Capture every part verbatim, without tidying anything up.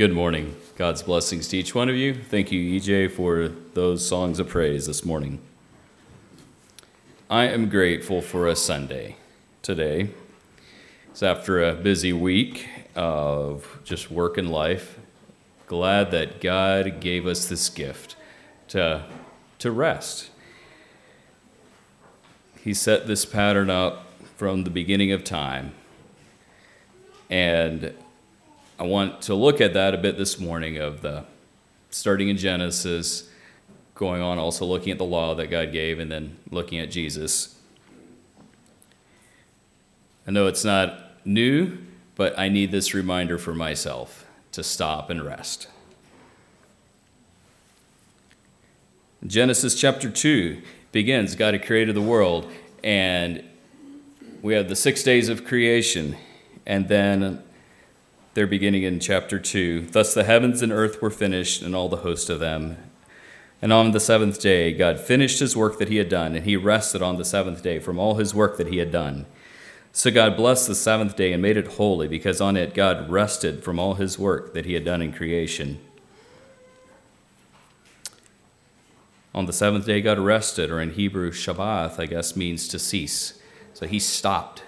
Good morning. God's blessings to each one of you. Thank you, E J, for those songs of praise this morning. I am grateful for a Sunday today. It's after a busy week of just work and life. Glad that God gave us this gift to, to rest. He set this pattern up from the beginning of time. And I want to look at that a bit this morning, of the starting in Genesis, going on also looking at the law that God gave, and then looking at Jesus. I know it's not new, but I need this reminder for myself to stop and rest. Genesis chapter two begins, God had created the world, and we have the six days of creation, and then they're beginning in chapter two. Thus the heavens and earth were finished, and all the host of them. And on the seventh day, God finished his work that he had done, and he rested on the seventh day from all his work that he had done. So God blessed the seventh day and made it holy, because on it God rested from all his work that he had done in creation. On the seventh day, God rested, or in Hebrew, Shabbat, I guess, means to cease. So he stopped.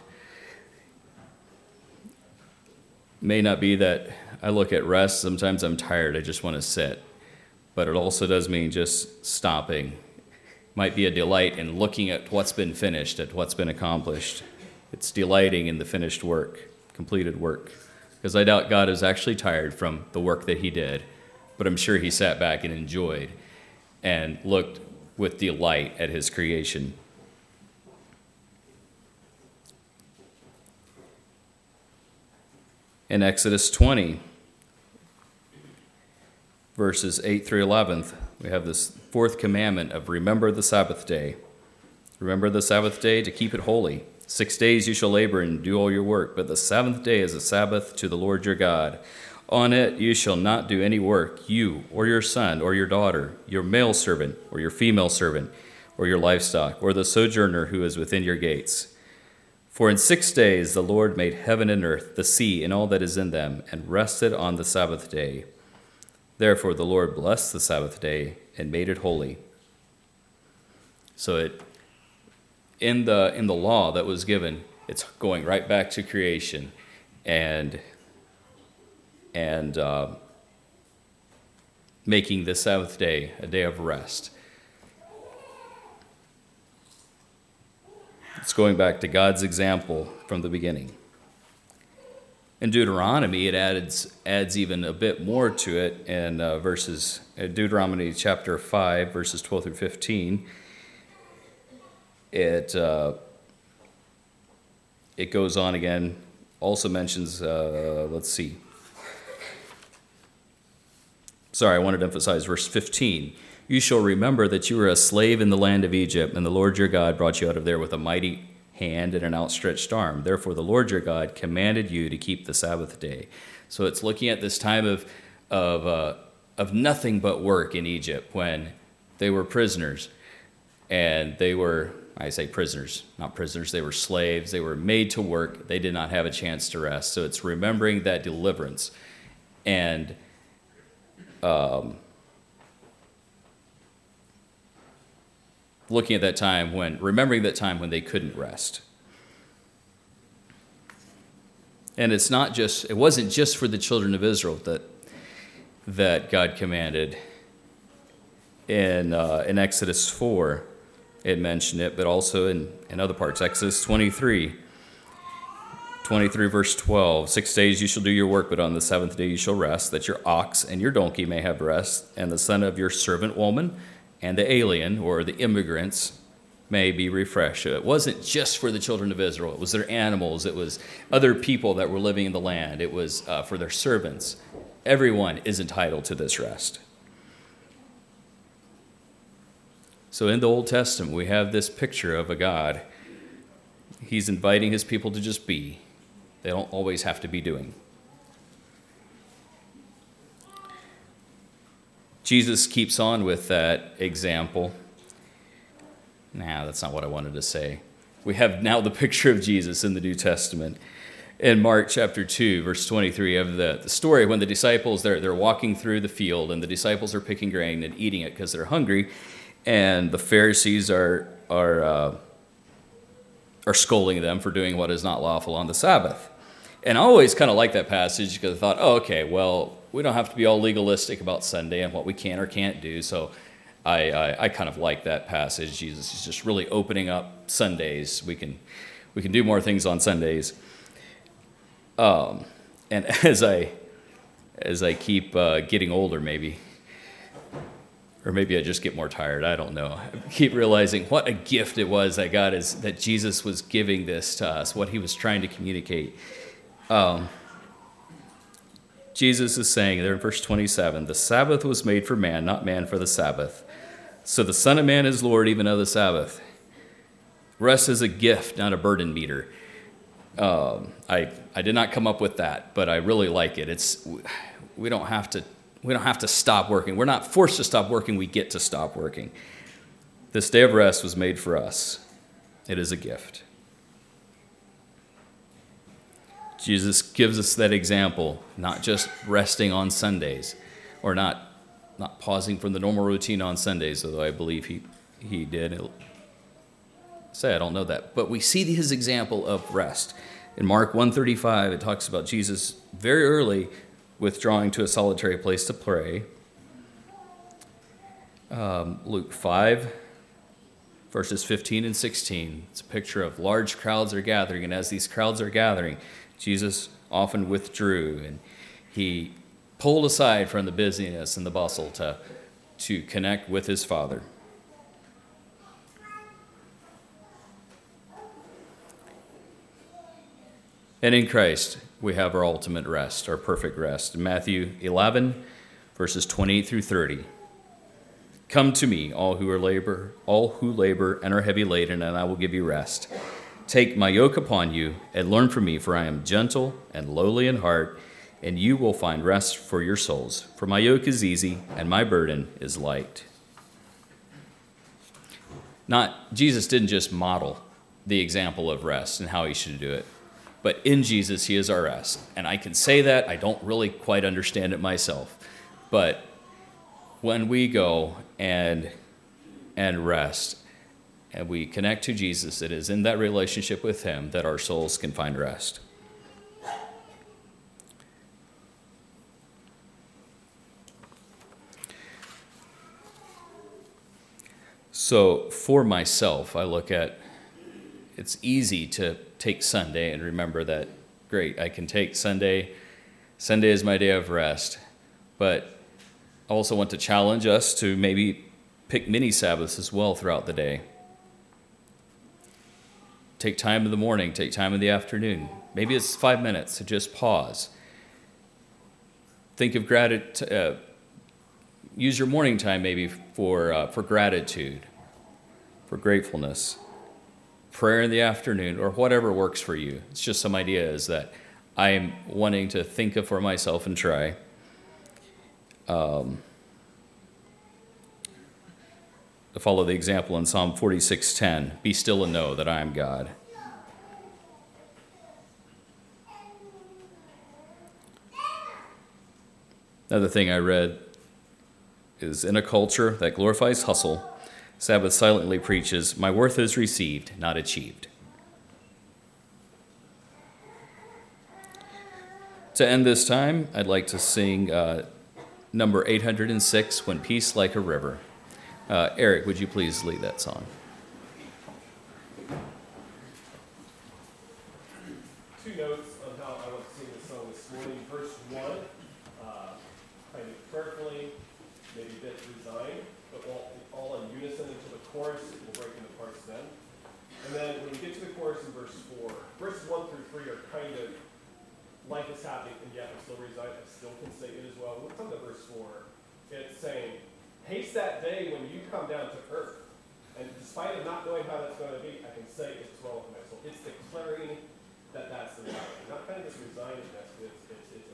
May not be that I look at rest, sometimes I'm tired, I just want to sit. But it also does mean just stopping. Might be a delight in looking at what's been finished, at what's been accomplished. It's delighting in the finished work, completed work. Because I doubt God is actually tired from the work that he did, but I'm sure he sat back and enjoyed and looked with delight at his creation. In Exodus twenty, verses eight through eleven, we have this fourth commandment of remember the Sabbath day. Remember the Sabbath day to keep it holy. Six days you shall labor and do all your work, but the seventh day is a Sabbath to the Lord your God. On it you shall not do any work, you or your son or your daughter, your male servant or your female servant, or your livestock, or the sojourner who is within your gates. For in six days the Lord made heaven and earth, the sea, and all that is in them, and rested on the Sabbath day. Therefore the Lord blessed the Sabbath day and made it holy. So it, in the in the law that was given, it's going right back to creation, and and uh, making the Sabbath day a day of rest. It's going back to God's example from the beginning. In Deuteronomy, it adds adds even a bit more to it in uh, verses, uh, Deuteronomy chapter five, verses twelve through fifteen. It uh, it goes on again, also mentions, uh, let's see. Sorry, I wanted to emphasize verse fifteen. You shall remember that you were a slave in the land of Egypt, and the Lord your God brought you out of there with a mighty hand and an outstretched arm. Therefore, the Lord your God commanded you to keep the Sabbath day. So it's looking at this time of of uh, of nothing but work in Egypt, when they were prisoners, and they were, I say prisoners, not prisoners, they were slaves. They were made to work. They did not have a chance to rest. So it's remembering that deliverance, and um. looking at that time when, remembering that time when they couldn't rest. And it's not just, it wasn't just for the children of Israel that that God commanded. In uh, in Exodus four, it mentioned it, but also in, in other parts. Exodus twenty-three, twenty-three verse twelve, six days you shall do your work, but on the seventh day you shall rest, that your ox and your donkey may have rest, and the son of your servant woman and the alien, or the immigrants, may be refreshed. It wasn't just for the children of Israel. It was their animals. It was other people that were living in the land. It was uh, for their servants. Everyone is entitled to this rest. So in the Old Testament, we have this picture of a God. He's inviting his people to just be. They don't always have to be doing. Jesus keeps on with that example. Nah, that's not what I wanted to say. We have now the picture of Jesus in the New Testament. in Mark chapter two, verse twenty-three, of the, the story when the disciples, they're, they're walking through the field, and the disciples are picking grain and eating it because they're hungry, and the Pharisees are, are, uh, are scolding them for doing what is not lawful on the Sabbath. And I always kind of like that passage because I thought, oh, okay, well, we don't have to be all legalistic about Sunday and what we can or can't do, so I, I, I kind of like that passage. Jesus is just really opening up Sundays. We can we can do more things on Sundays. Um, and as I as I keep uh, getting older, maybe, or maybe I just get more tired. I don't know. I keep realizing what a gift it was that God is that Jesus was giving this to us. What he was trying to communicate. Um, Jesus is saying there in verse twenty-seven, the Sabbath was made for man, not man for the Sabbath. So the Son of Man is Lord even of the Sabbath. Rest is a gift, not a burden meter. Um, I I did not come up with that, but I really like it. It's we don't have to we don't have to stop working. We're not forced to stop working. We get to stop working. This day of rest was made for us. It is a gift. Jesus gives us that example, not just resting on Sundays, or not not pausing from the normal routine on Sundays, although I believe he, he did. He'll say I don't know that. But we see his example of rest. In Mark one thirty-five, it talks about Jesus very early withdrawing to a solitary place to pray. Um, Luke five, verses fifteen and sixteen, it's a picture of large crowds are gathering, and as these crowds are gathering, Jesus often withdrew, and he pulled aside from the busyness and the bustle to, to connect with his Father. And in Christ, we have our ultimate rest, our perfect rest. In Matthew eleven, verses twenty-eight through thirty. Come to me, all who are labor, all who labor and are heavy laden, and I will give you rest. Take my yoke upon you and learn from me, for I am gentle and lowly in heart, and you will find rest for your souls. For my yoke is easy and my burden is light. Not Jesus didn't just model the example of rest and how he should do it, but in Jesus he is our rest. And I can say that, I don't really quite understand it myself, but when we go and and rest, and we connect to Jesus, it is in that relationship with him that our souls can find rest. So for myself, I look at, it's easy to take Sunday and remember that, great, I can take Sunday. Sunday is my day of rest. But I also want to challenge us to maybe pick mini Sabbaths as well throughout the day. Take time in the morning, take time in the afternoon. Maybe it's five minutes to just pause. Think of gratitude. Uh, use your morning time maybe for uh, for gratitude, for gratefulness. Prayer in the afternoon, or whatever works for you. It's just some ideas that I'm wanting to think of for myself and try. Um, to follow the example in Psalm forty-six ten, be still and know that I am God. Another thing I read is, in a culture that glorifies hustle, Sabbath silently preaches, my worth is received, not achieved. To end this time, I'd like to sing uh, number eight hundred six, When Peace Like a River. Uh, Eric, would you please lead that song? Two notes on how I want to sing this song this morning. Verse one, uh, kind of prayerfully, maybe a bit resigned, but all, all in unison until the chorus. We'll break into parts then. And then when we get to the chorus in verse four, verse one through three are kind of life is happening, and yet I'm still resigned. I still can say it as well. When we come to verse four, it's saying, haste that day when you come down to earth. And despite of not knowing how that's going to be, I can say it's well with my soul. It's declaring that that's the reality. Not kind of this resignedness, it's, it's, it's